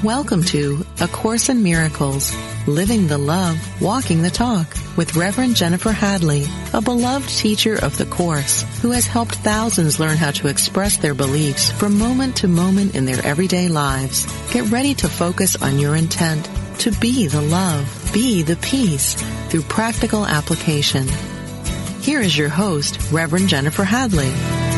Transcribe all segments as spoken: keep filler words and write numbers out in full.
Welcome to A Course in Miracles, Living the Love, Walking the Talk, with Reverend Jennifer Hadley, a beloved teacher of the Course who has helped thousands learn how to express their beliefs from moment to moment in their everyday lives. Get ready to focus on your intent to be the love, be the peace, through practical application. Here is your host, Reverend Jennifer Hadley.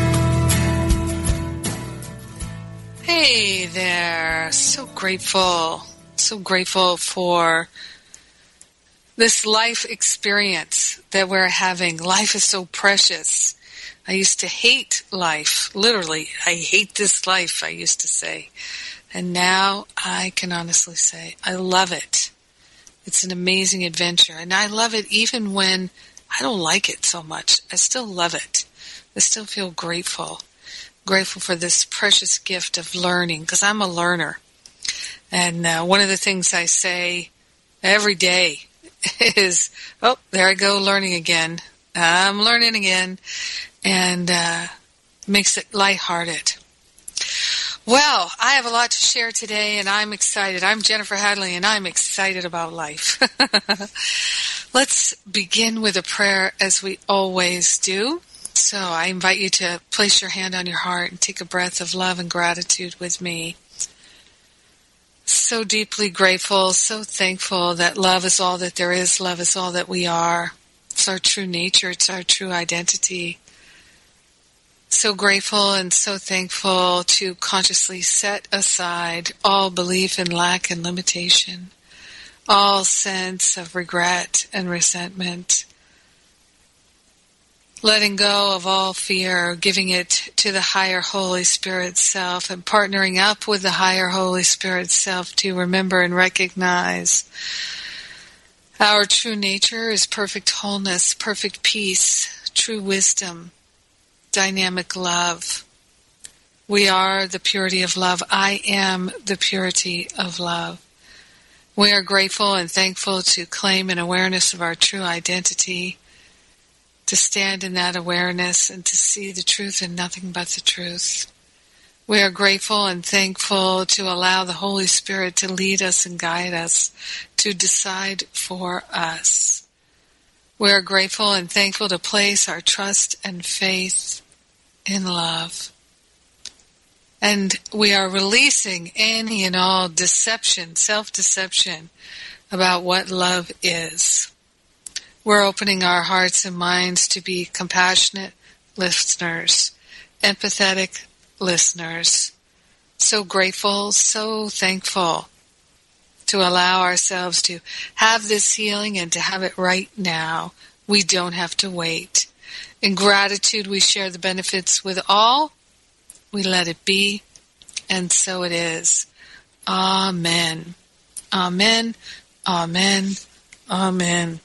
Hey there. So grateful. So grateful for this life experience that we're having. Life is so precious. I used to hate life. Literally, I hate this life, I used to say. And now I can honestly say I love it. It's an amazing adventure. And I love it even when I don't like it so much. I still love it. I still feel grateful. Grateful for this precious gift of learning, because I'm a learner. And uh, one of the things I say every day is, oh, there I go learning again. I'm learning again. And uh, makes it lighthearted. Well, I have a lot to share today, and I'm excited. I'm Jennifer Hadley, and I'm excited about life. Let's begin with a prayer as we always do. So I invite you to place your hand on your heart and take a breath of love and gratitude with me. So deeply grateful, so thankful that love is all that there is, love is all that we are. It's our true nature, it's our true identity. So grateful and so thankful to consciously set aside all belief in lack and limitation, all sense of regret and resentment, letting go of all fear, giving it to the higher Holy Spirit self, and partnering up with the higher Holy Spirit self to remember and recognize our true nature is perfect wholeness, perfect peace, true wisdom, dynamic love. We are the purity of love. I am the purity of love. We are grateful and thankful to claim an awareness of our true identity, to stand in that awareness and to see the truth and nothing but the truth. We are grateful and thankful to allow the Holy Spirit to lead us and guide us, to decide for us. We are grateful and thankful to place our trust and faith in love. And we are releasing any and all deception, self-deception about what love is. We're opening our hearts and minds to be compassionate listeners, empathetic listeners. So grateful, so thankful to allow ourselves to have this healing and to have it right now. We don't have to wait. In gratitude, we share the benefits with all. We let it be, and so it is. Amen. Amen. Amen. Amen.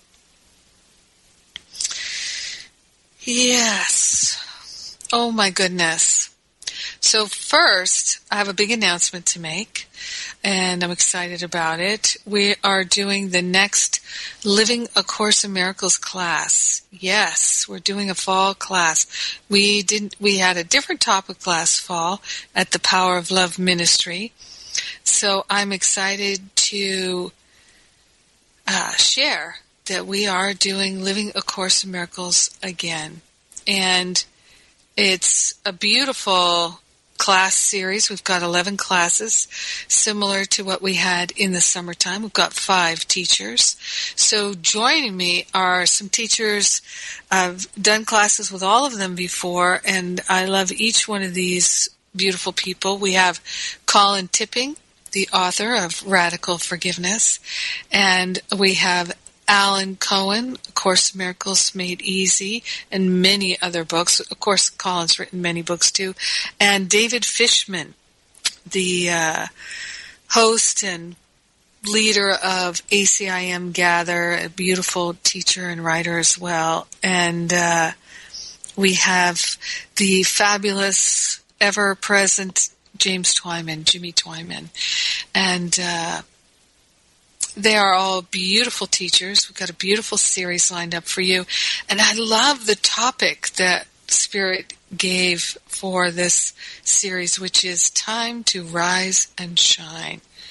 Yes. Oh my goodness. So first, I have a big announcement to make, and I'm excited about it. We are doing the next Living A Course in Miracles class. Yes, we're doing a fall class. We didn't. We had a different topic last fall at the Power of Love Ministry. So I'm excited to uh, share that we are doing Living A Course in Miracles again. And it's a beautiful class series. We've got eleven classes, similar to what we had in the summertime. We've got five teachers. So joining me are some teachers. I've done classes with all of them before, and I love each one of these beautiful people. We have Colin Tipping, the author of Radical Forgiveness, and we have Alan Cohen, A Course in Miracles Made Easy, and many other books. Of course, Colin's written many books too. And David Fishman, the uh, host and leader of A C I M Gather, a beautiful teacher and writer as well. And uh, we have the fabulous, ever-present James Twyman, Jimmy Twyman. And uh they are all beautiful teachers. We've got a beautiful series lined up for you. And I love the topic that Spirit gave for this series, which is time to rise and shine.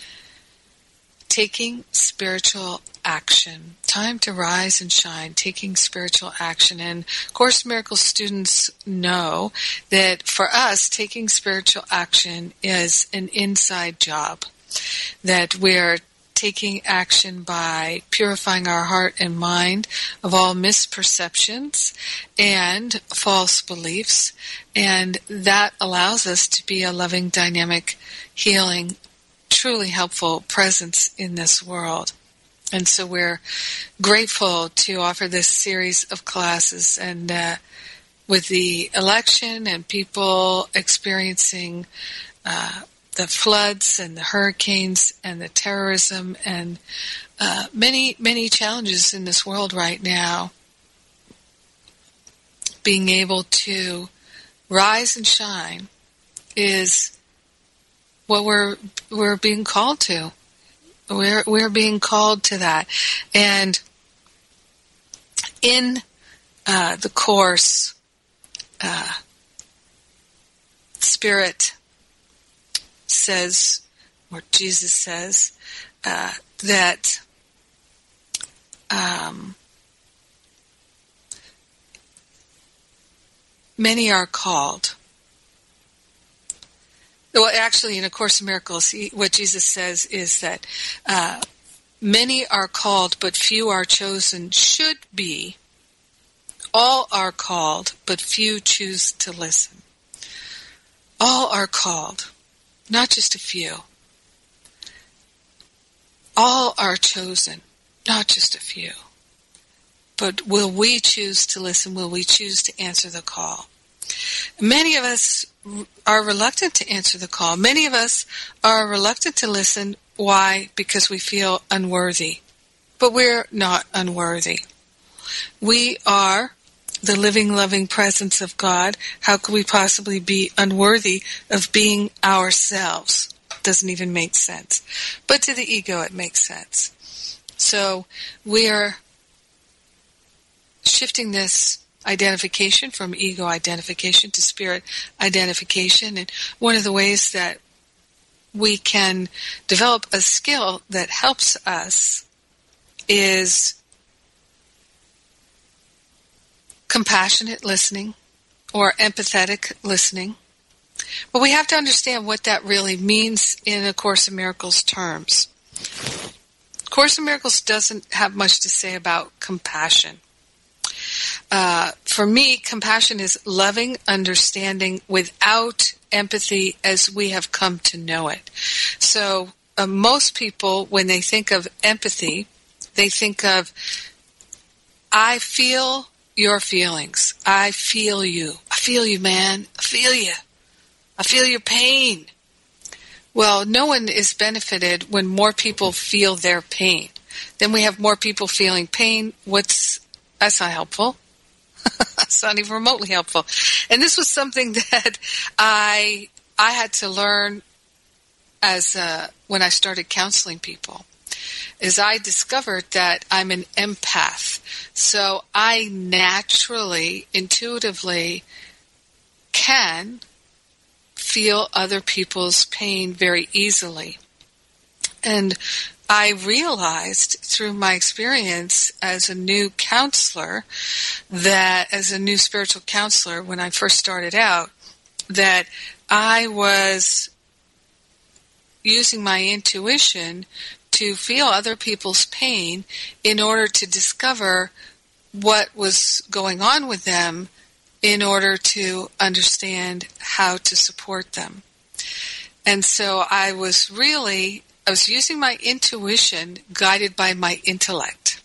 taking spiritual action. Time to rise and shine, taking spiritual action. And Course in Miracles students know that for us, taking spiritual action is an inside job. That we're taking action by purifying our heart and mind of all misperceptions and false beliefs. And that allows us to be a loving, dynamic, healing, truly helpful presence in this world. And so we're grateful to offer this series of classes. And uh, with the election and people experiencing uh, the floods and the hurricanes and the terrorism and uh, many, many challenges in this world right now, being able to rise and shine is what we're we're being called to. We're we're being called to that. And in uh, the Course, uh, Spirit says, or Jesus says, uh, that um, many are called. Well, actually, in A Course in Miracles, he, what Jesus says is that uh, many are called, but few are chosen. Should be. All are called, but few choose to listen. All are called. Not just a few. All are chosen, not just a few. But will we choose to listen? Will we choose to answer the call? Many of us are reluctant to answer the call. Many of us are reluctant to listen. Why? Because we feel unworthy. But we're not unworthy. We are the living, loving presence of God. How could we possibly be unworthy of being ourselves? Doesn't even make sense. But to the ego, it makes sense. So we are shifting this identification from ego identification to spirit identification. And one of the ways that we can develop a skill that helps us is compassionate listening or empathetic listening. But we have to understand what that really means in A Course in Miracles terms. Course in Miracles doesn't have much to say about compassion. Uh, for me, compassion is loving understanding without empathy as we have come to know it. So uh, most people, when they think of empathy, they think of, I feel your feelings. I feel you. I feel you, man. I feel you. I feel your pain. Well, no one is benefited when more people feel their pain. Then we have more people feeling pain. What's, that's not helpful. It's not even remotely helpful. And this was something that I I had to learn as uh, when I started counseling people. Is I discovered that I'm an empath. So I naturally, intuitively can feel other people's pain very easily. And I realized through my experience as a new counselor, that as a new spiritual counselor, when I first started out, that I was using my intuition to feel other people's pain in order to discover what was going on with them in order to understand how to support them. And so I was really, I was using my intuition guided by my intellect.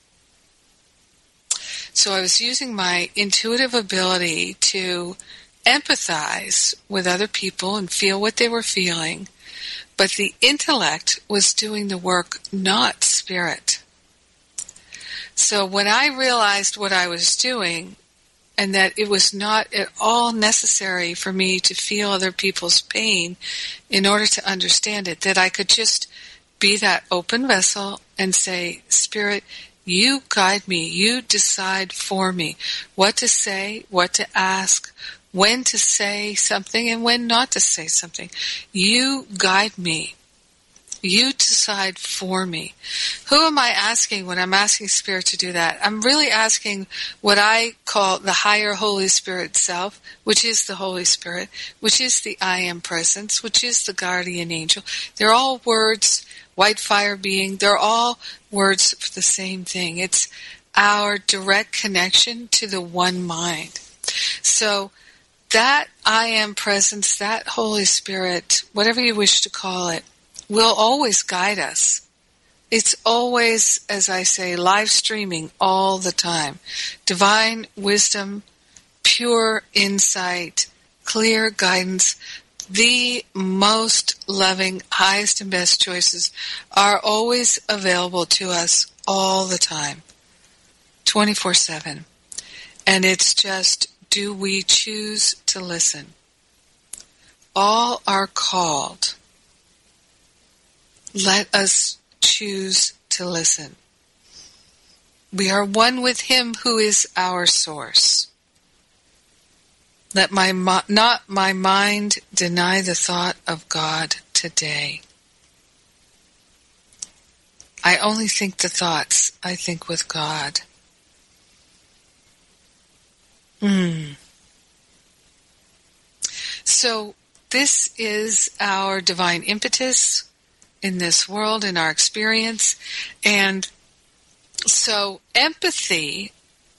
So I was using my intuitive ability to empathize with other people and feel what they were feeling, but the intellect was doing the work, not spirit. So when I realized what I was doing, and that it was not at all necessary for me to feel other people's pain in order to understand it, that I could just be that open vessel and say, Spirit, you guide me, you decide for me what to say, what to ask, when to say something and when not to say something. You guide me. You decide for me. Who am I asking when I'm asking Spirit to do that? I'm really asking what I call the higher Holy Spirit self, which is the Holy Spirit, which is the I Am Presence, which is the guardian angel. They're all words, white fire being, they're all words for the same thing. It's our direct connection to the one mind. So that I Am Presence, that Holy Spirit, whatever you wish to call it, will always guide us. It's always, as I say, live streaming all the time. Divine wisdom, pure insight, clear guidance, the most loving, highest and best choices are always available to us all the time, twenty-four seven. And it's just, do we choose to listen? All are called. Let us choose to listen. We are one with Him who is our source. Let my not my mind deny the thought of God today. I only think the thoughts I think with God. Hmm. So this is our divine impetus in this world, in our experience. And so empathy,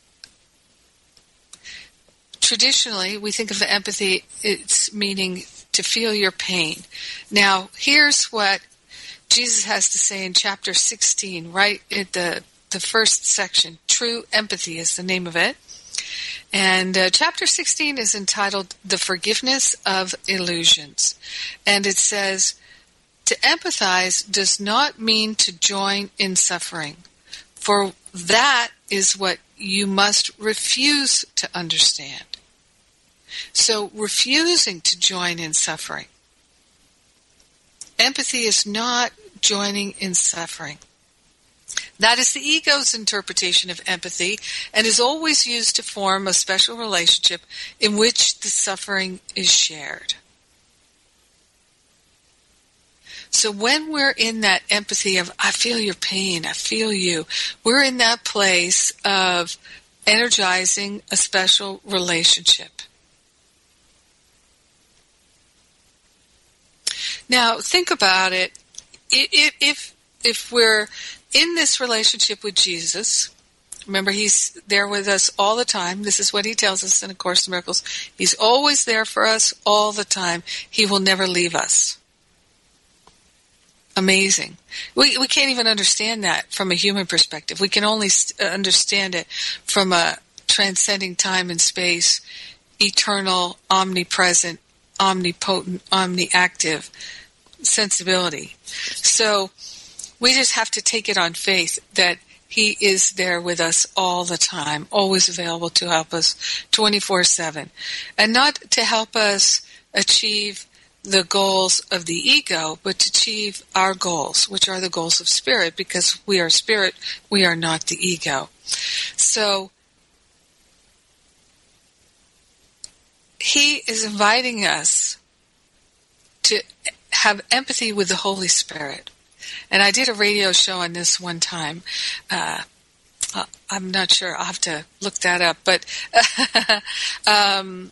traditionally we think of empathy, it's meaning to feel your pain. Now here's what Jesus has to say in chapter sixteen, right at the, the first section. True Empathy is the name of it. And uh, chapter sixteen is entitled The Forgiveness of Illusions. And it says, to empathize does not mean to join in suffering, for that is what you must refuse to understand. So refusing to join in suffering. Empathy is not joining in suffering. That is the ego's interpretation of empathy and is always used to form a special relationship in which the suffering is shared. So when we're in that empathy of, I feel your pain, I feel you, we're in that place of energizing a special relationship. Now, think about it. If, if we're in this relationship with Jesus, remember He's there with us all the time. This is what He tells us in A Course in Miracles. He's always there for us all the time. He will never leave us. Amazing. We we can't even understand that from a human perspective. We can only understand it from a transcending time and space, eternal, omnipresent, omnipotent, omniactive sensibility. So we just have to take it on faith that He is there with us all the time, always available to help us twenty-four seven. And not to help us achieve the goals of the ego, but to achieve our goals, which are the goals of spirit, because we are spirit, we are not the ego. So He is inviting us to have empathy with the Holy Spirit. And I did a radio show on this one time. Uh, I'm not sure. I'll have to look that up. But um,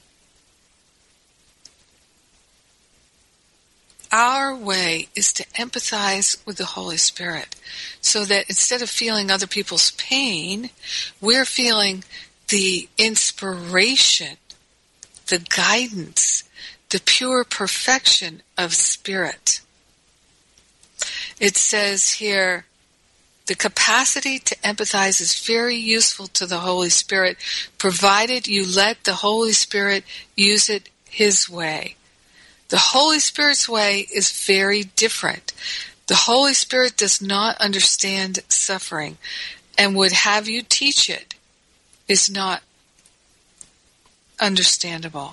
our way is to empathize with the Holy Spirit so that instead of feeling other people's pain, we're feeling the inspiration, the guidance, the pure perfection of Spirit. It says here, the capacity to empathize is very useful to the Holy Spirit, provided you let the Holy Spirit use it His way. The Holy Spirit's way is very different. The Holy Spirit does not understand suffering, and would have you teach it is not understandable.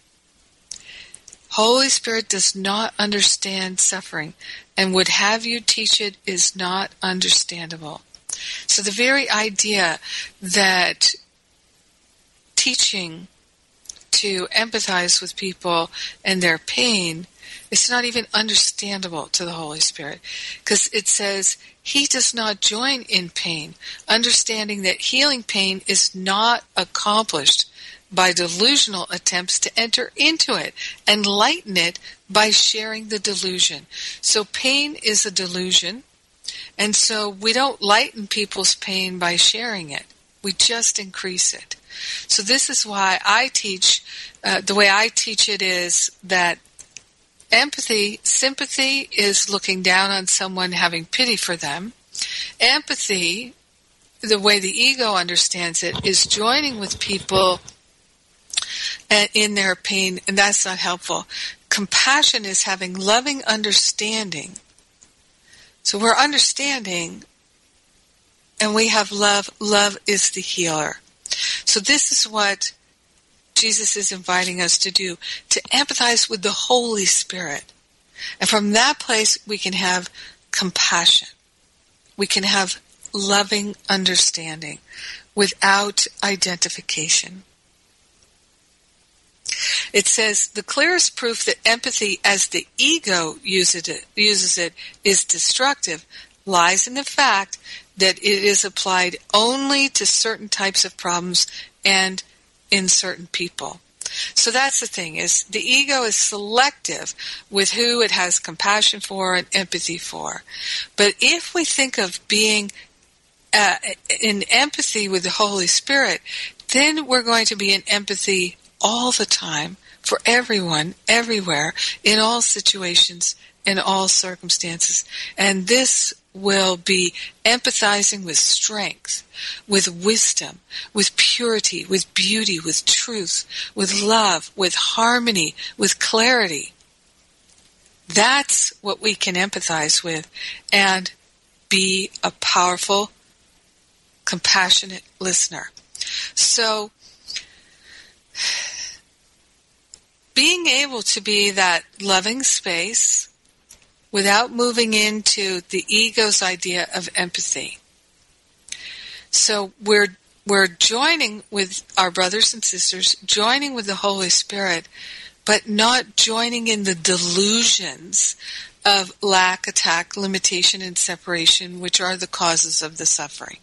Holy Spirit does not understand suffering, and would have you teach it is not understandable. So the very idea that teaching to empathize with people and their pain, it's not even understandable to the Holy Spirit, because it says he does not join in pain, understanding that healing pain is not accomplished by delusional attempts to enter into it and lighten it by sharing the delusion. So pain is a delusion, and so we don't lighten people's pain by sharing it. We just increase it. So this is why I teach, uh, the way I teach it is that empathy, sympathy is looking down on someone, having pity for them. Empathy, the way the ego understands it, is joining with people in their pain, and that's not helpful. Compassion is having loving understanding. So we're understanding, and we have love. Love is the healer. So this is what Jesus is inviting us to do, to empathize with the Holy Spirit. And from that place, we can have compassion. We can have loving understanding without identification. It says, the clearest proof that empathy as the ego uses it, uses it is destructive lies in the fact that it is applied only to certain types of problems and in certain people. So that's the thing, is the ego is selective with who it has compassion for and empathy for. But if we think of being uh, in empathy with the Holy Spirit, then we're going to be in empathy all the time for everyone, everywhere, in all situations, in all circumstances. And this will be empathizing with strength, with wisdom, with purity, with beauty, with truth, with love, with harmony, with clarity. That's what we can empathize with and be a powerful, compassionate listener. So, being able to be that loving space without moving into the ego's idea of empathy. So we're we're joining with our brothers and sisters, joining with the Holy Spirit, but not joining in the delusions of lack, attack, limitation, and separation, which are the causes of the suffering.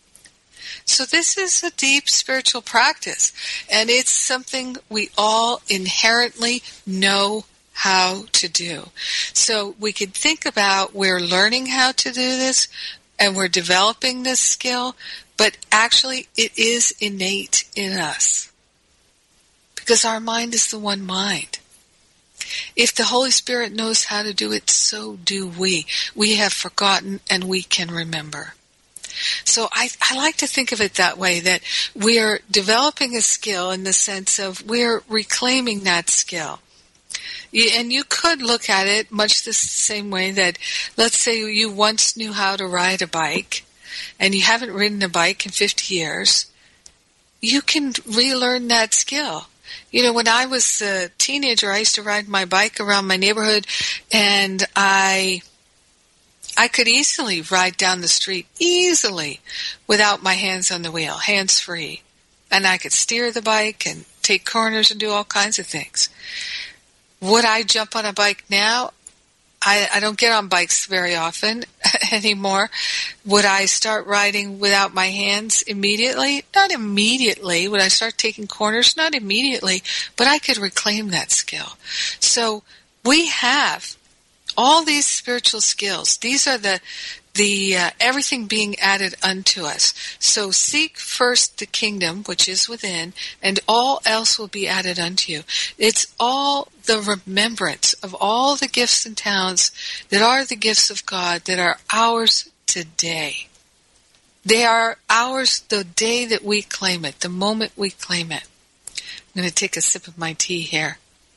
So this is a deep spiritual practice, and it's something we all inherently know how to do. So we could think about we're learning how to do this, and we're developing this skill, but actually it is innate in us, because our mind is the one mind. If the Holy Spirit knows how to do it, so do we. We have forgotten, and we can remember. So I, I like to think of it that way, that we're developing a skill in the sense of we're reclaiming that skill. And you could look at it much the same way that, let's say you once knew how to ride a bike, and you haven't ridden a bike in fifty years. You can relearn that skill. You know, when I was a teenager, I used to ride my bike around my neighborhood, and I... I could easily ride down the street, easily, without my hands on the wheel, hands-free. And I could steer the bike and take corners and do all kinds of things. Would I jump on a bike now? I, I don't get on bikes very often anymore. Would I start riding without my hands immediately? Not immediately. Would I start taking corners? Not immediately. But I could reclaim that skill. So we have all these spiritual skills. These are the the uh, everything being added unto us. So seek first the kingdom which is within, and all else will be added unto you. It's all the remembrance of all the gifts and talents that are the gifts of God that are ours today. They are ours the day that we claim it, the moment we claim it. I'm going to take a sip of my tea here.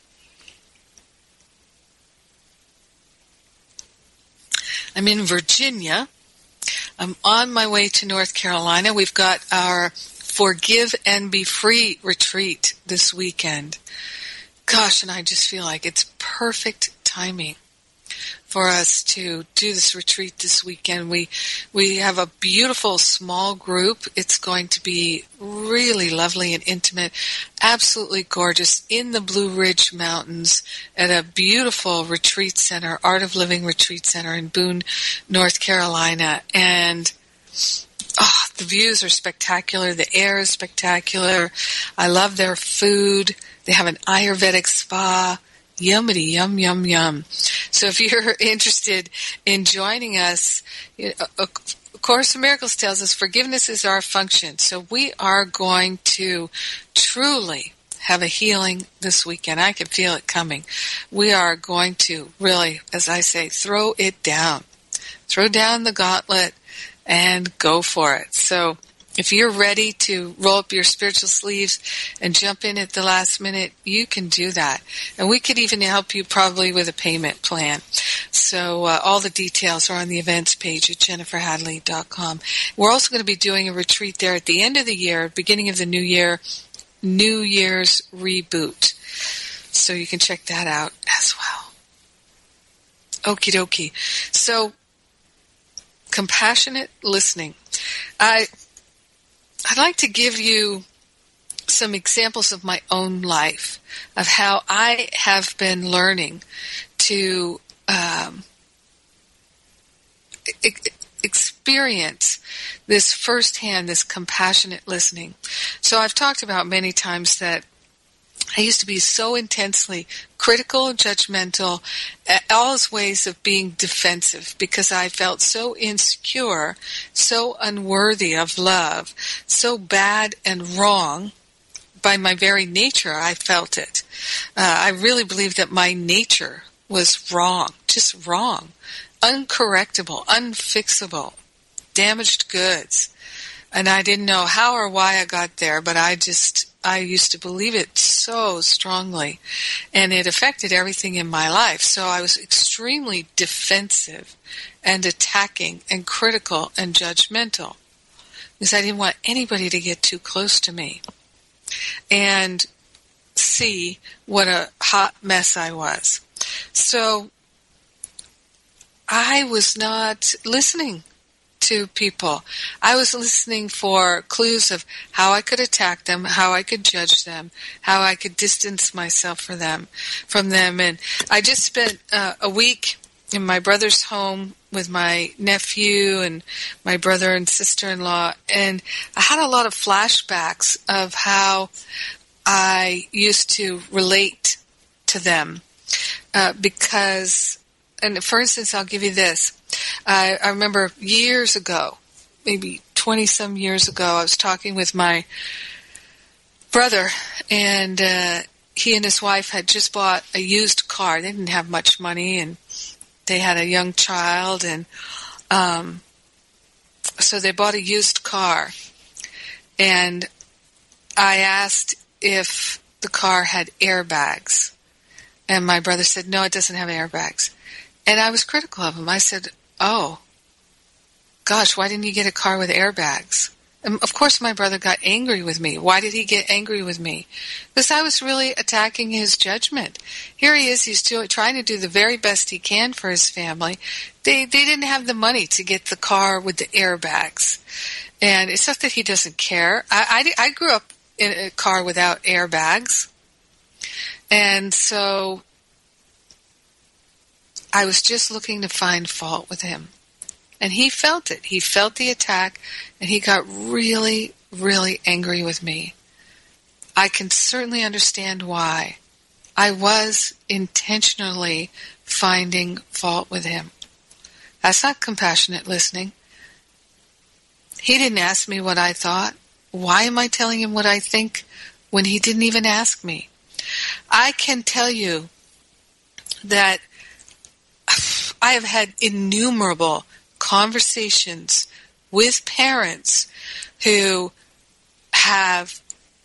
I'm in Virginia. I'm on my way to North Carolina. We've got our Forgive and Be Free retreat this weekend. Gosh, and I just feel like it's perfect timing. for us to do this retreat this weekend. We we have a beautiful small group. It's going to be really lovely and intimate, absolutely gorgeous, in the Blue Ridge Mountains at a beautiful retreat center, Art of Living Retreat Center in Boone, North Carolina. And oh, the views are spectacular. The air is spectacular. I love their food. They have an Ayurvedic spa. Yummity, yum, yum, yum. So if you're interested in joining us, A Course in Miracles tells us forgiveness is our function. So we are going to truly have a healing this weekend. I can feel it coming. We are going to really, as I say, throw it down. Throw down the gauntlet and go for it. So if you're ready to roll up your spiritual sleeves and jump in at the last minute, you can do that. And we could even help you probably with a payment plan. So uh, all the details are on the events page at jennifer hadley dot com. We're also going to be doing a retreat there at the end of the year, beginning of the new year, New Year's reboot. So you can check that out as well. Okie dokie. So compassionate listening. I... I'd like to give you some examples of my own life, of how I have been learning to um, e- experience this firsthand, this compassionate listening. So I've talked about many times that I used to be so intensely critical, judgmental, all ways of being defensive, because I felt so insecure, so unworthy of love, so bad and wrong. By my very nature, I felt it. Uh, I really believed that my nature was wrong, just wrong, uncorrectable, unfixable, damaged goods. And I didn't know how or why I got there, but I just... I used to believe it so strongly, and it affected everything in my life. So I was extremely defensive and attacking and critical and judgmental, because I didn't want anybody to get too close to me and see what a hot mess I was. So I was not listening to people. I was listening for clues of how I could attack them, how I could judge them, how I could distance myself from them. From them, and I just spent uh, a week in my brother's home with my nephew and my brother and sister-in-law, and I had a lot of flashbacks of how I used to relate to them uh, because. And for instance, I'll give you this. I, I remember years ago, maybe twenty-some years ago, I was talking with my brother, and uh, he and his wife had just bought a used car. They didn't have much money, and they had a young child, and um, so they bought a used car. And I asked if the car had airbags, and my brother said, no, it doesn't have airbags. And I was critical of him. I said, oh, gosh, why didn't you get a car with airbags? And of course my brother got angry with me. Why did he get angry with me? Because I was really attacking his judgment. Here he is, he's do, trying to do the very best he can for his family. They they didn't have the money to get the car with the airbags. And it's not that he doesn't care. I, I, I grew up in a car without airbags. And so I was just looking to find fault with him. And he felt it. He felt the attack, and he got really, really angry with me. I can certainly understand why. I was intentionally finding fault with him. That's not compassionate listening. He didn't ask me what I thought. Why am I telling him what I think when he didn't even ask me? I can tell you that I have had innumerable conversations with parents who have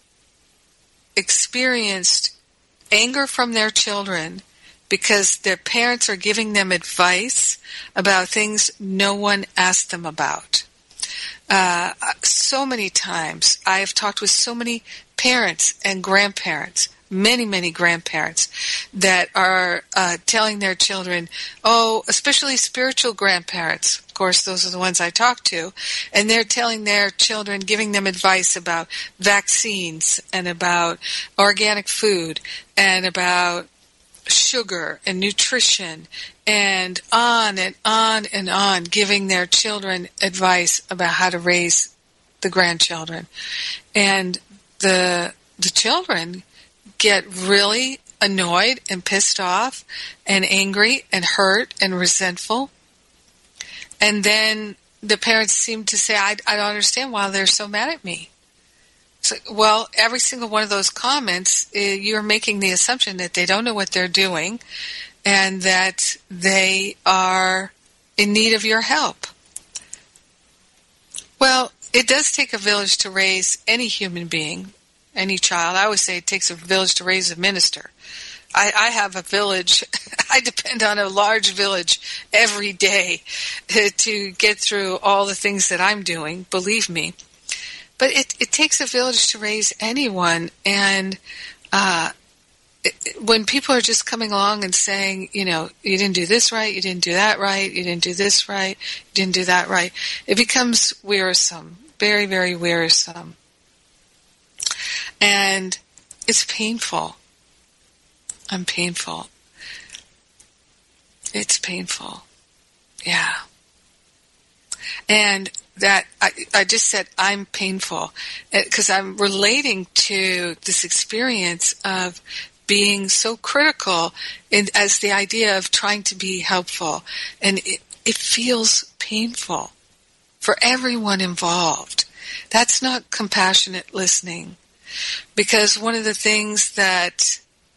experienced anger from their children because their parents are giving them advice about things no one asked them about. Uh, so many times I have talked with so many parents and grandparents many, many grandparents that are uh, telling their children, oh, especially spiritual grandparents. Of course, those are the ones I talk to. And they're telling their children, giving them advice about vaccines and about organic food and about sugar and nutrition and on and on and on, giving their children advice about how to raise the grandchildren. And the the children get really annoyed and pissed off and angry and hurt and resentful. And then the parents seem to say, I, I don't understand why they're so mad at me. So, well, every single one of those comments, uh, you're making the assumption that they don't know what they're doing and that they are in need of your help. Well, it does take a village to raise any human being, any child. I always say it takes a village to raise a minister. I, I have a village. I depend on a large village every day to get through all the things that I'm doing, believe me. But it, it takes a village to raise anyone. And uh, it, when people are just coming along and saying, you know, you didn't do this right, you didn't do that right, you didn't do this right, you didn't do that right, it becomes wearisome, very, very wearisome. And it's painful. I'm painful. It's painful. Yeah. And that, I, I just said I'm painful because I'm relating to this experience of being so critical in, as the idea of trying to be helpful. And it, it feels painful for everyone involved. That's not compassionate listening. Because one of the things that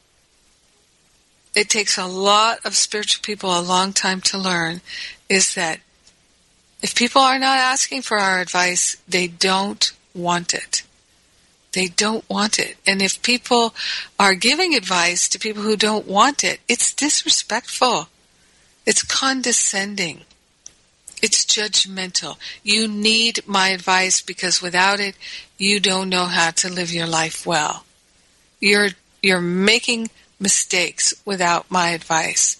it takes a lot of spiritual people a long time to learn is that if people are not asking for our advice, they don't want it. They don't want it. And if people are giving advice to people who don't want it, it's disrespectful. It's condescending. It's judgmental. You need my advice because without it, you don't know how to live your life well. You're you're making mistakes without my advice.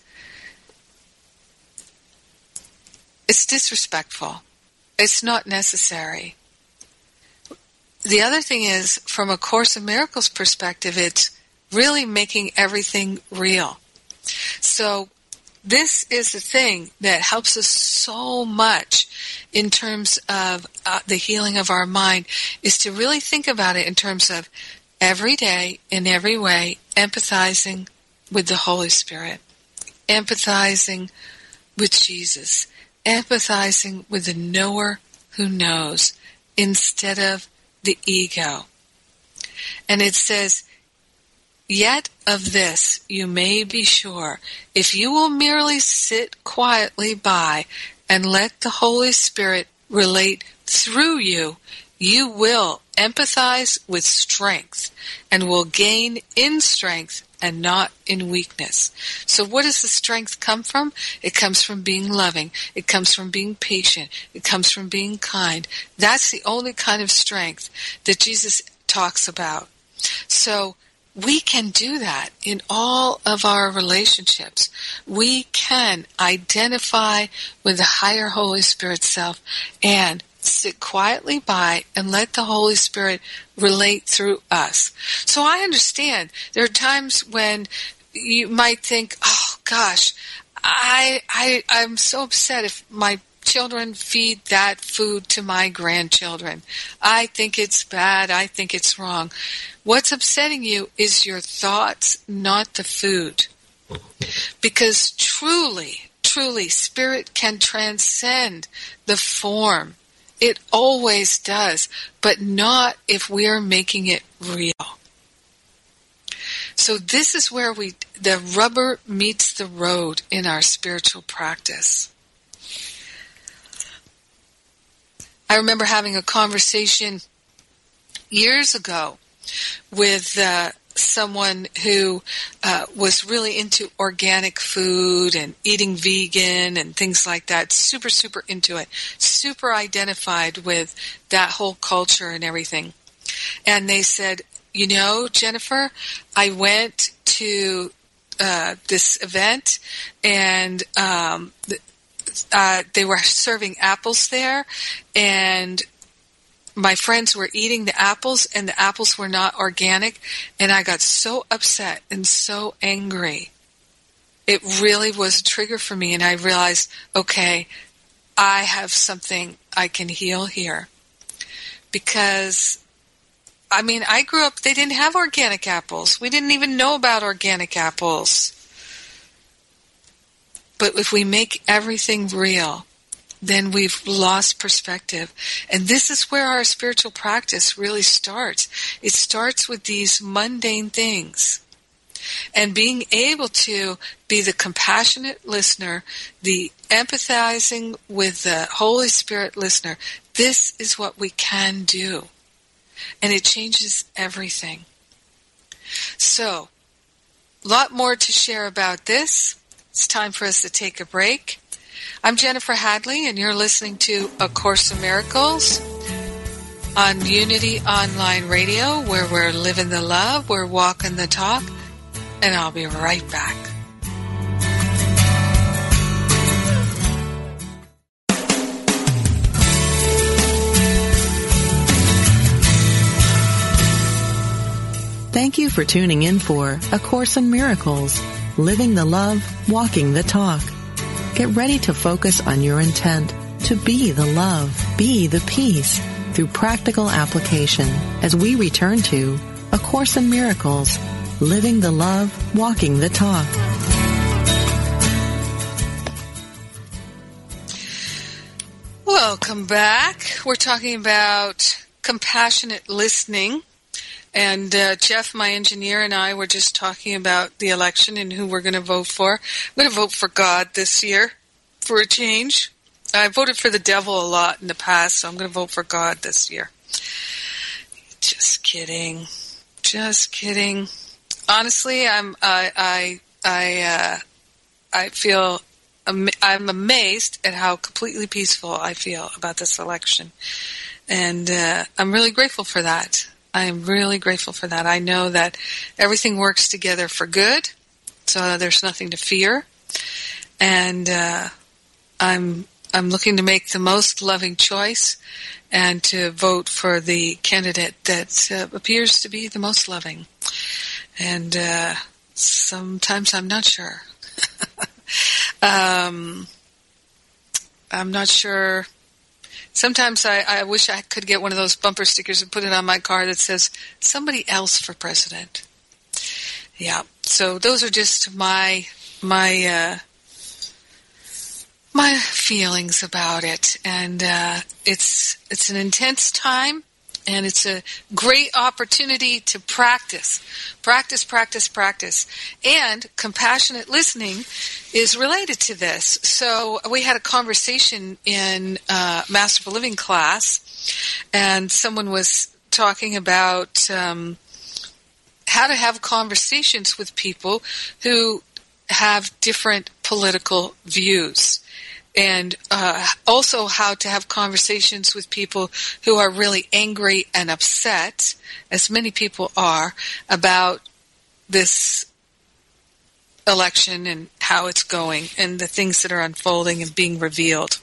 It's disrespectful. It's not necessary. The other thing is, from a Course in Miracles perspective, it's really making everything real. So this is the thing that helps us so much in terms of uh, the healing of our mind, is to really think about it in terms of every day, in every way, empathizing with the Holy Spirit, empathizing with Jesus, empathizing with the knower who knows instead of the ego. And it says, yet of this you may be sure, if you will merely sit quietly by and let the Holy Spirit relate through you, you will empathize with strength and will gain in strength and not in weakness. So what does the strength come from? It comes from being loving. It comes from being patient. It comes from being kind. That's the only kind of strength that Jesus talks about. So we can do that in all of our relationships. We can identify with the higher Holy Spirit self and sit quietly by and let the Holy Spirit relate through us. So I understand there are times when you might think, oh gosh, I, I, I'm so upset if my children feed that food to my grandchildren. I think it's bad. I think it's wrong. What's upsetting you is your thoughts, not the food. Because truly, truly, spirit can transcend the form. It always does, but not if we're making it real. So this is where we the rubber meets the road in our spiritual practice. I remember having a conversation years ago with uh, someone who uh, was really into organic food and eating vegan and things like that, super, super into it, super identified with that whole culture and everything. And they said, you know, Jennifer, I went to uh, this event, and um, uh, they were serving apples there, and my friends were eating the apples, and the apples were not organic, and I got so upset and so angry. It really was a trigger for me, and I realized, okay, I have something I can heal here. Because, I mean, I grew up, they didn't have organic apples. We didn't even know about organic apples. But if we make everything real, then we've lost perspective. And this is where our spiritual practice really starts. It starts with these mundane things. And being able to be the compassionate listener, the empathizing with the Holy Spirit listener, this is what we can do. And it changes everything. So, a lot more to share about this. It's time for us to take a break. I'm Jennifer Hadley, and you're listening to A Course in Miracles on Unity Online Radio, where we're living the love, we're walking the talk. And I'll be right back. Thank you for tuning in for A Course in Miracles, Living the Love, Walking the Talk. Get ready to focus on your intent to be the love, be the peace through practical application as we return to A Course in Miracles, Living the Love, Walking the Talk. Welcome back. We're talking about compassionate listening. And uh, Jeff, my engineer, and I were just talking about the election and who we're going to vote for. I'm going to vote for God this year for a change. I voted for the devil a lot in the past, so I'm going to vote for God this year. Just kidding. Just kidding. Honestly, I'm I I I uh, I feel am- I'm amazed at how completely peaceful I feel about this election, and uh, I'm really grateful for that. I am really grateful for that. I know that everything works together for good, so there's nothing to fear, and uh, I'm I'm looking to make the most loving choice and to vote for the candidate that uh, appears to be the most loving. And uh, sometimes I'm not sure. um, I'm not sure. Sometimes I, I wish I could get one of those bumper stickers and put it on my car that says, somebody else for president. Yeah, so those are just my my uh, my feelings about it. And uh, it's it's an intense time. And it's a great opportunity to practice, practice, practice, practice. And compassionate listening is related to this. So we had a conversation in uh, Master of Living class, and someone was talking about um, how to have conversations with people who have different political views. And uh, also how to have conversations with people who are really angry and upset, as many people are, about this election and how it's going and the things that are unfolding and being revealed.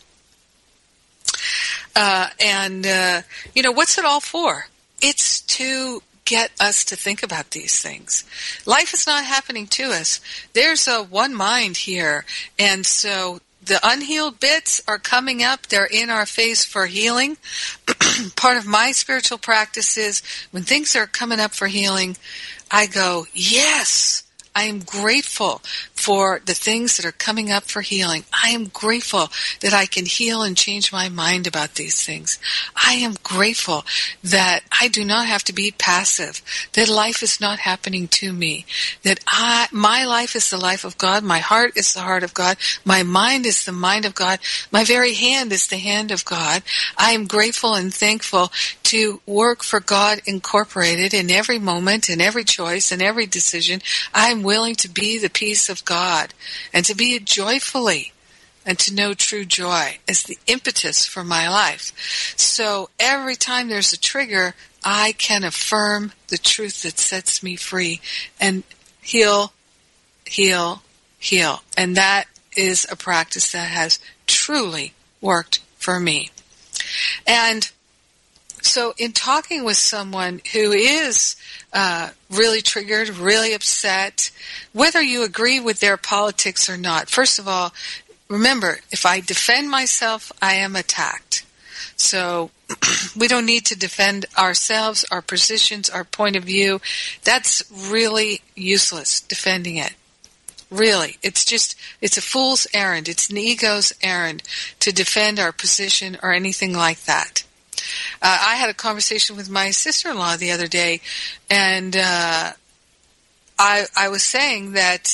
Uh, and, uh, you know, what's it all for? It's to get us to think about these things. Life is not happening to us. There's a one mind here, and so the unhealed bits are coming up. They're in our face for healing. Part of my spiritual practice is when things are coming up for healing, I go, yes, I am grateful for the things that are coming up for healing. I am grateful that I can heal and change my mind about these things. I am grateful that I do not have to be passive, that life is not happening to me, that I, my life is the life of God, my heart is the heart of God, my mind is the mind of God, my very hand is the hand of God. I am grateful and thankful to work for God Incorporated in every moment, in every choice, in every decision. I am willing to be the peace of God and to be it joyfully and to know true joy as the impetus for my life. So every time there's a trigger, I can affirm the truth that sets me free and heal, heal, heal. And that is a practice that has truly worked for me. And so in talking with someone who is uh, really triggered, really upset, whether you agree with their politics or not, first of all, remember, if I defend myself, I am attacked. So we don't need to defend ourselves, our positions, our point of view. That's really useless, defending it. Really. It's just, it's a fool's errand. It's an ego's errand to defend our position or anything like that. Uh, I had a conversation with my sister-in-law the other day, and uh, I, I was saying that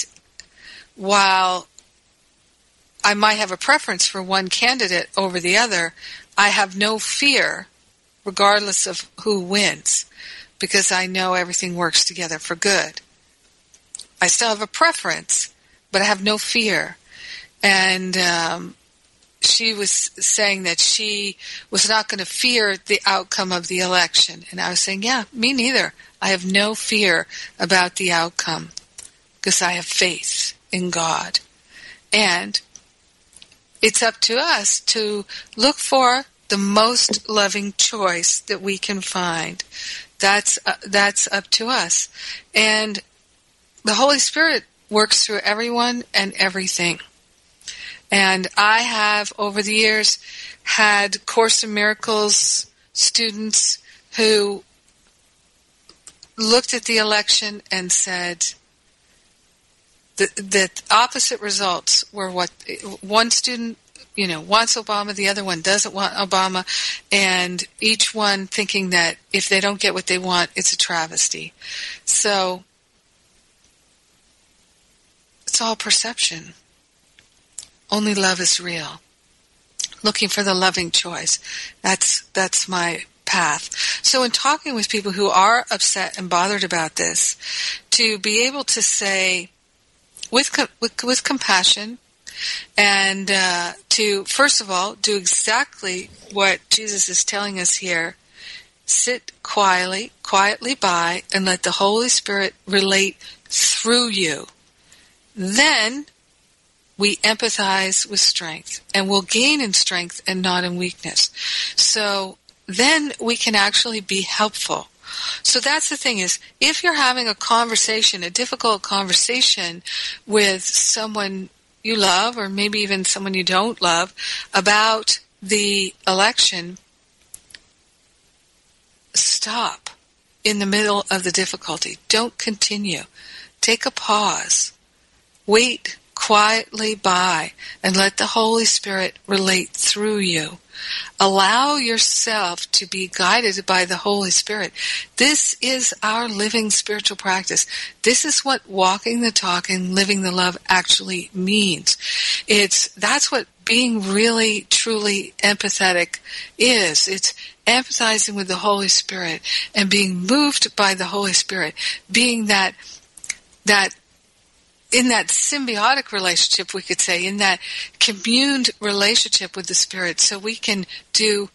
while I might have a preference for one candidate over the other, I have no fear, regardless of who wins, because I know everything works together for good. I still have a preference, but I have no fear. And um, she was saying that she was not going to fear the outcome of the election. And I was saying, yeah, me neither. I have no fear about the outcome because I have faith in God. And it's up to us to look for the most loving choice that we can find. That's uh, that's up to us. And the Holy Spirit works through everyone and everything. And I have, over the years, had Course in Miracles students who looked at the election and said that, that opposite results were what one student, you know, wants Obama, the other one doesn't want Obama, and each one thinking that if they don't get what they want, it's a travesty. So it's all perception. Only love is real. Looking for the loving choice. That's that's my path. So in talking with people who are upset and bothered about this, to be able to say with with, with compassion, and uh, to, first of all, do exactly what Jesus is telling us here. Sit quietly, quietly by, and let the Holy Spirit relate through you. Then we empathize with strength, and we'll gain in strength and not in weakness. So then we can actually be helpful. So that's the thing is, if you're having a conversation, a difficult conversation with someone you love, or maybe even someone you don't love, about the election, stop in the middle of the difficulty. Don't continue. Take a pause. Wait quietly by and let the Holy Spirit relate through you. Allow yourself to be guided by the Holy Spirit. This is our living spiritual practice. This is what walking the talk and living the love actually means. It's that's what being really, truly empathetic is. It's empathizing with the Holy Spirit and being moved by the Holy Spirit, being that that in that symbiotic relationship, we could say, in that communed relationship with the Spirit, so we can do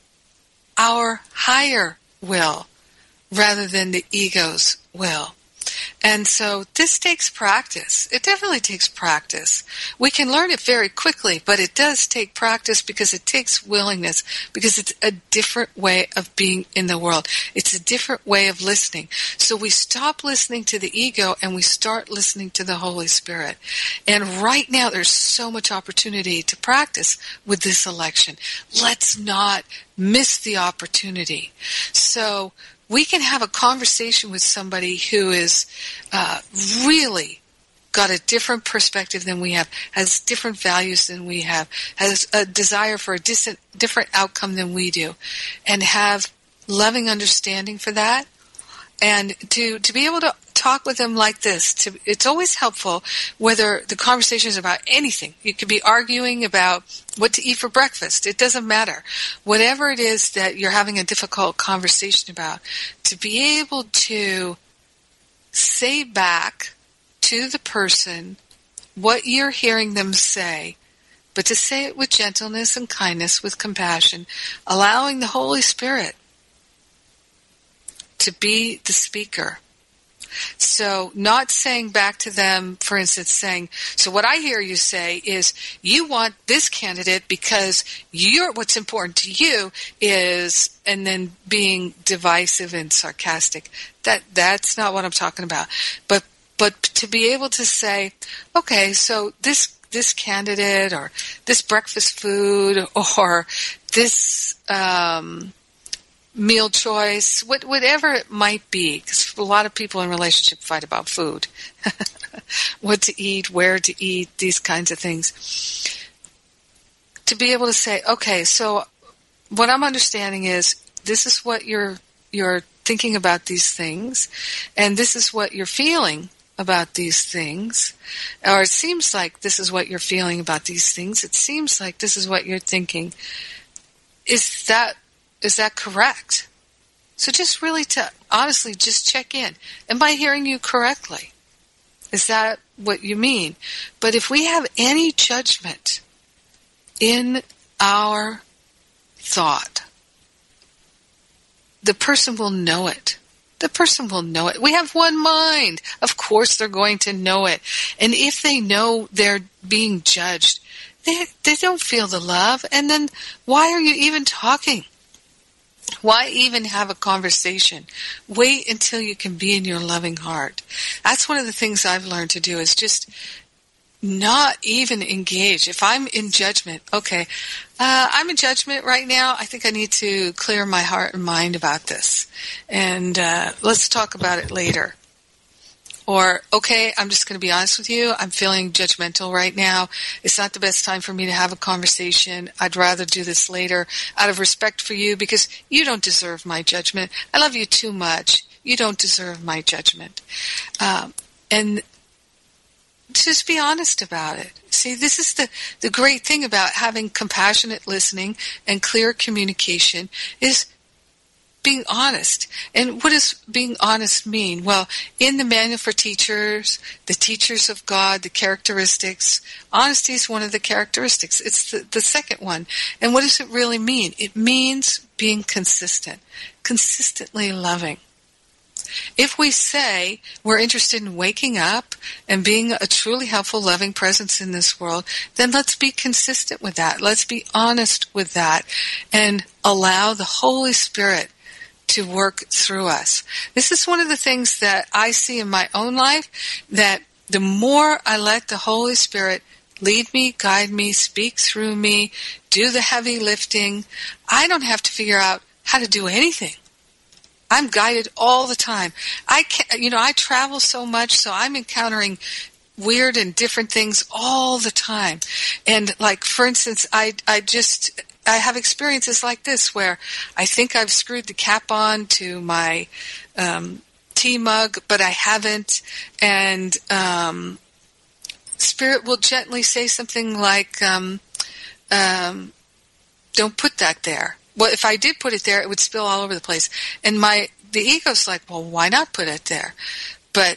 our higher will rather than the ego's will. And so this takes practice. It definitely takes practice. We can learn it very quickly, but it does take practice because it takes willingness, because it's a different way of being in the world. It's a different way of listening. So we stop listening to the ego and we start listening to the Holy Spirit. And right now there's so much opportunity to practice with this election. Let's not miss the opportunity. So we can have a conversation with somebody who is uh, really got a different perspective than we have, has different values than we have, has a desire for a dis- different outcome than we do, and have loving understanding for that. And to, to be able to talk with them like this, to, it's always helpful whether the conversation is about anything. You could be arguing about what to eat for breakfast. It doesn't matter. Whatever it is that you're having a difficult conversation about, to be able to say back to the person what you're hearing them say, but to say it with gentleness and kindness, with compassion, allowing the Holy Spirit to be the speaker. So not saying back to them, for instance, saying, so what I hear you say is you want this candidate because you're, what's important to you is, and then being divisive and sarcastic. That, that's not what I'm talking about. But, but to be able to say, okay, so this, this candidate or this breakfast food or this, um, meal choice, what, whatever it might be, because a lot of people in relationship fight about food, what to eat, where to eat, these kinds of things. To be able to say, okay, so what I'm understanding is this is what you're you're thinking about these things, and this is what you're feeling about these things, or it seems like this is what you're feeling about these things. It seems like this is what you're thinking. Is that Is that correct? So just really to honestly just check in. Am I hearing you correctly? Is that what you mean? But if we have any judgment in our thought, the person will know it. The person will know it. We have one mind. Of course they're going to know it. And if they know they're being judged, they, they don't feel the love. And then why are you even talking? Why even have a conversation? Wait until you can be in your loving heart. That's one of the things I've learned to do is just not even engage. If I'm in judgment, okay, uh, I'm in judgment right now. I think I need to clear my heart and mind about this. And uh, let's talk about it later. Or, okay, I'm just going to be honest with you. I'm feeling judgmental right now. It's not the best time for me to have a conversation. I'd rather do this later out of respect for you because you don't deserve my judgment. I love you too much. You don't deserve my judgment. Um, and just be honest about it. See, this is the, the great thing about having compassionate listening and clear communication is being honest. And what does being honest mean? Well, in the Manual for Teachers, the Teachers of God, the characteristics, honesty is one of the characteristics. It's the, the second one. And what does it really mean? It means being consistent, consistently loving. If we say we're interested in waking up and being a truly helpful, loving presence in this world, then let's be consistent with that. Let's be honest with that and allow the Holy Spirit to work through us. This is one of the things that I see in my own life, that the more I let the Holy Spirit lead me, guide me, speak through me, do the heavy lifting, I don't have to figure out how to do anything. I'm guided all the time. I can, you know, I travel so much, so I'm encountering weird and different things all the time. And like, for instance, I, I just, I have experiences like this where I think I've screwed the cap on to my um, tea mug, but I haven't. And um, Spirit will gently say something like, um, um, don't put that there. Well, if I did put it there, it would spill all over the place. And my the ego's like, well, why not put it there? But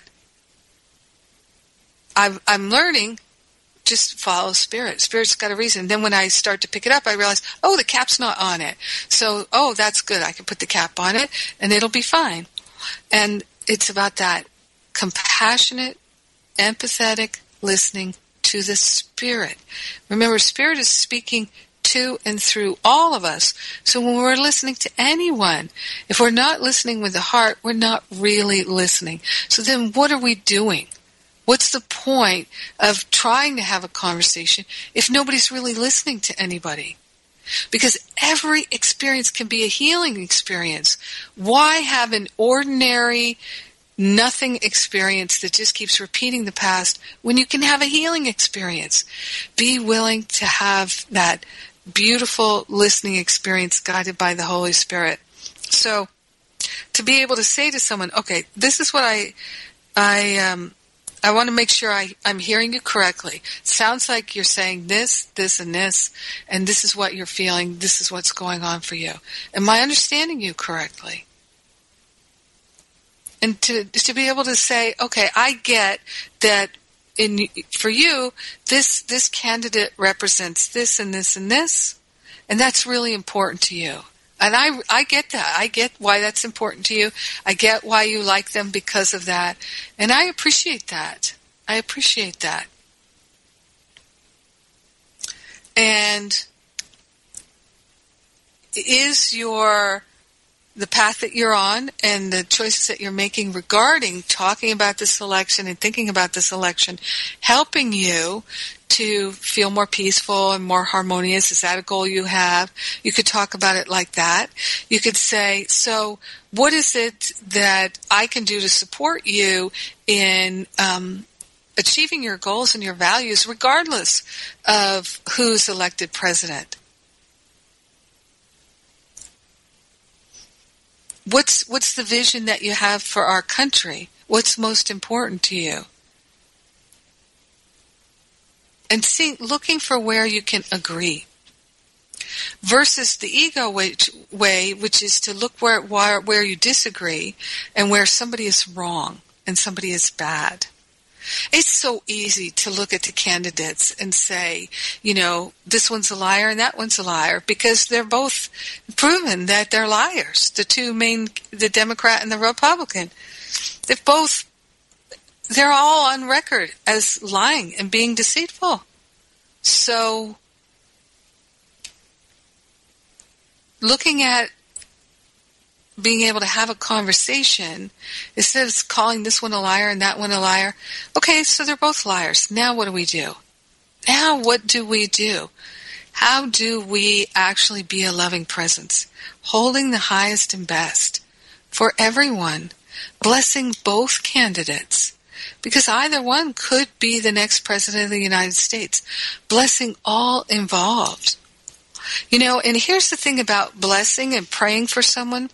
I've, I'm learning, just follow Spirit. Spirit's got a reason. And then when I start to pick it up, I realize, oh, the cap's not on it. So, oh, that's good. I can put the cap on it, and it'll be fine. And it's about that compassionate, empathetic listening to the Spirit. Remember, Spirit is speaking to and through all of us. So when we're listening to anyone, if we're not listening with the heart, we're not really listening. So then what are we doing? What's the point of trying to have a conversation if nobody's really listening to anybody? Because every experience can be a healing experience. Why have an ordinary nothing experience that just keeps repeating the past when you can have a healing experience? Be willing to have that beautiful listening experience guided by the Holy Spirit. So to be able to say to someone, okay, this is what I, I, um, I want to make sure I, I'm hearing you correctly. Sounds like you're saying this, this, and this, and this is what you're feeling. This is what's going on for you. Am I understanding you correctly? And to to be able to say, okay, I get that in for you, this this candidate represents this and this and this, and that's really important to you. And I, I get that. I get why that's important to you. I get why you like them because of that. And I appreciate that. I appreciate that. And is your, the path that you're on and the choices that you're making regarding talking about this election and thinking about this election helping you to feel more peaceful and more harmonious? Is that a goal you have? You could talk about it like that. You could say, so what is it that I can do to support you in um, achieving your goals and your values regardless of who's elected president? What's what's the vision that you have for our country? What's most important to you? And see, looking for where you can agree. Versus the ego way, way which is to look where, where where you disagree and where somebody is wrong and somebody is bad. It's so easy to look at the candidates and say, you know, this one's a liar and that one's a liar, because they're both proven that they're liars. The two main, the Democrat and the Republican, they're both, they're all on record as lying and being deceitful. So, looking at being able to have a conversation, instead of calling this one a liar and that one a liar, okay, so they're both liars. Now what do we do? Now what do we do? How do we actually be a loving presence, holding the highest and best for everyone, blessing both candidates, because either one could be the next president of the United States, blessing all involved. You know, and here's the thing about blessing and praying for someone.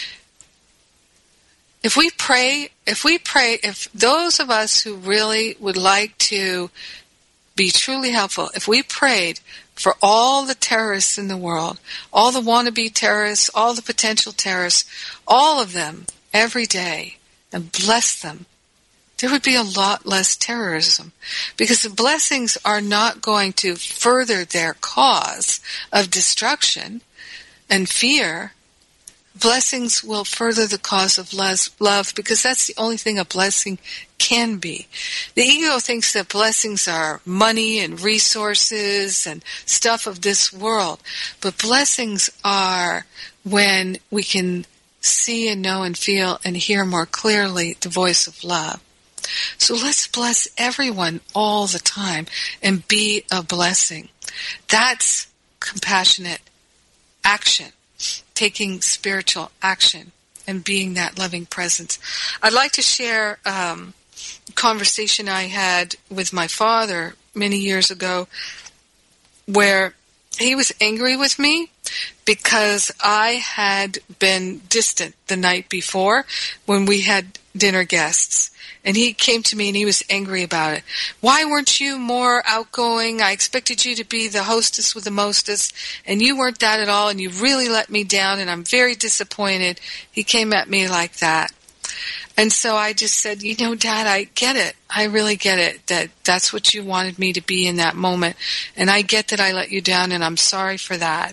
If we pray, if we pray, if those of us who really would like to be truly helpful, if we prayed for all the terrorists in the world, all the wannabe terrorists, all the potential terrorists, all of them every day, and bless them, there would be a lot less terrorism, because the blessings are not going to further their cause of destruction and fear. Blessings will further the cause of love, because that's the only thing a blessing can be. The ego thinks that blessings are money and resources and stuff of this world, but blessings are when we can see and know and feel and hear more clearly the voice of love. So let's bless everyone all the time and be a blessing. That's compassionate action. Taking spiritual action and being that loving presence. I'd like to share um, a conversation I had with my father many years ago, where he was angry with me because I had been distant the night before when we had dinner guests. And he came to me and he was angry about it. Why weren't you more outgoing? I expected you to be the hostess with the mostest, and you weren't that at all, and you really let me down, and I'm very disappointed. He came at me like that. And so I just said, you know, Dad, I get it. I really get it, that that's what you wanted me to be in that moment. And I get that I let you down, and I'm sorry for that.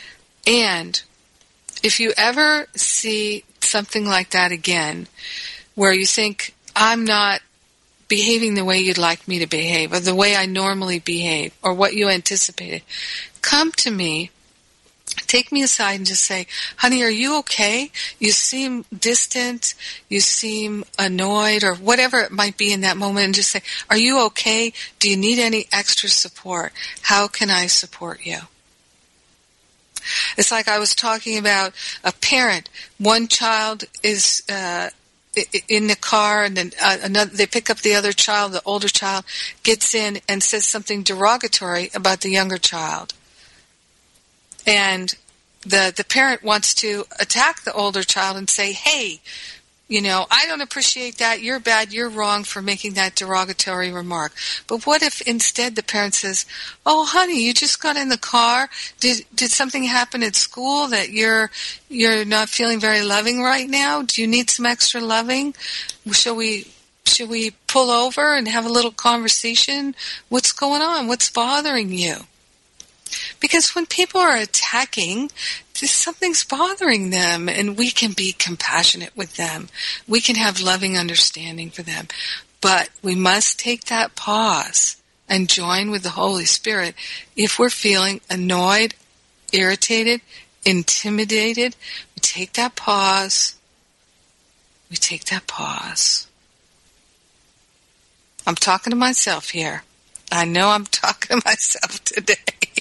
And if you ever see something like that again, where you think, I'm not behaving the way you'd like me to behave, or the way I normally behave, or what you anticipated, come to me, take me aside and just say, honey, are you okay? You seem distant, you seem annoyed, or whatever it might be in that moment, and just say, are you okay? Do you need any extra support? How can I support you? It's like I was talking about a parent. One child is uh, in the car, and then uh, another, they pick up the other child, the older child gets in and says something derogatory about the younger child. And the the parent wants to attack the older child and say, hey, you know, I don't appreciate that. You're bad. You're wrong for making that derogatory remark. But what if instead the parent says, oh, honey, you just got in the car. Did did something happen at school that you're you're not feeling very loving right now? Do you need some extra loving? Shall we should we pull over and have a little conversation? What's going on? What's bothering you? Because when people are attacking, something's bothering them, and we can be compassionate with them. We can have loving understanding for them. But we must take that pause and join with the Holy Spirit if we're feeling annoyed, irritated, intimidated. We take that pause. We take that pause. I'm talking to myself here. I know I'm talking to myself today.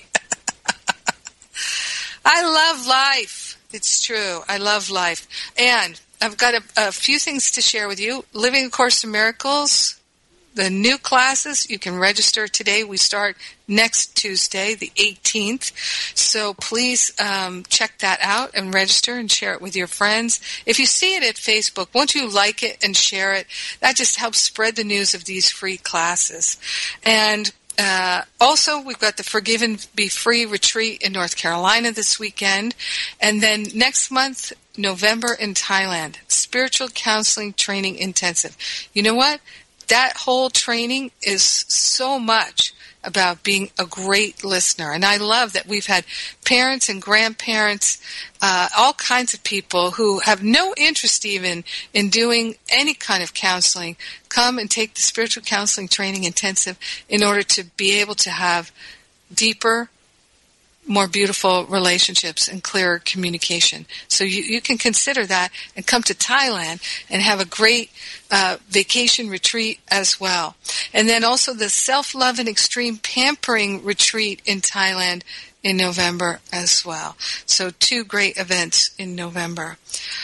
I love life. It's true. I love life. And I've got a, a few things to share with you. Living A Course in Miracles, the new classes, you can register today. We start next Tuesday, the eighteenth. So please um, check that out and register and share it with your friends. If you see it at Facebook, won't you like it and share it? That just helps spread the news of these free classes. And Uh, also, we've got the Forgive and Be Free retreat in North Carolina this weekend. And then next month, November in Thailand, Spiritual Counseling Training Intensive. You know what? That whole training is so much about being a great listener. And I love that we've had parents and grandparents, uh, all kinds of people who have no interest even in doing any kind of counseling, come and take the Spiritual Counseling Training Intensive in order to be able to have deeper, more beautiful relationships and clearer communication. So you, you can consider that and come to Thailand and have a great uh, vacation retreat as well. And then also the Self-Love and Extreme Pampering retreat in Thailand in November as well. So two great events in November.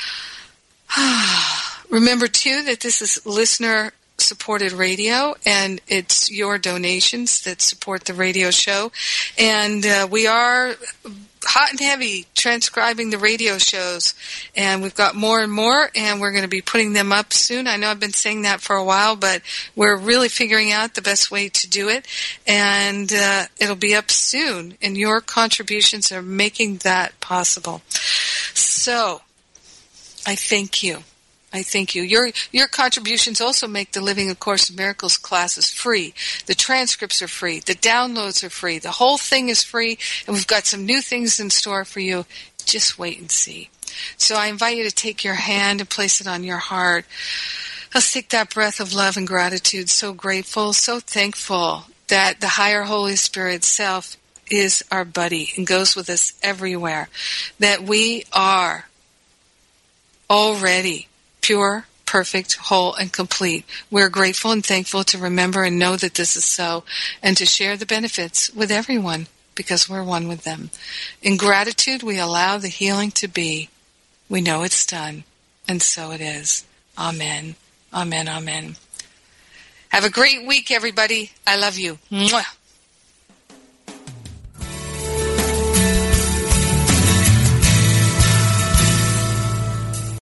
Remember, too, that this is listener supported radio, and it's your donations that support the radio show. And uh, we are hot and heavy transcribing the radio shows, and we've got more and more, and we're going to be putting them up soon. I know I've been saying that for a while, but we're really figuring out the best way to do it, and uh, it'll be up soon, and your contributions are making that possible. So I thank you. I thank you. Your your contributions also make the Living A Course in Miracles classes free. The transcripts are free. The downloads are free. The whole thing is free, and we've got some new things in store for you. Just wait and see. So I invite you to take your hand and place it on your heart. Let's take that breath of love and gratitude. So grateful, so thankful that the higher Holy Spirit self is our buddy and goes with us everywhere. That we are already pure, perfect, whole, and complete. We're grateful and thankful to remember and know that this is so, and to share the benefits with everyone because we're one with them. In gratitude, we allow the healing to be. We know it's done, and so it is. Amen. Amen. Amen. Have a great week, everybody. I love you. Mwah.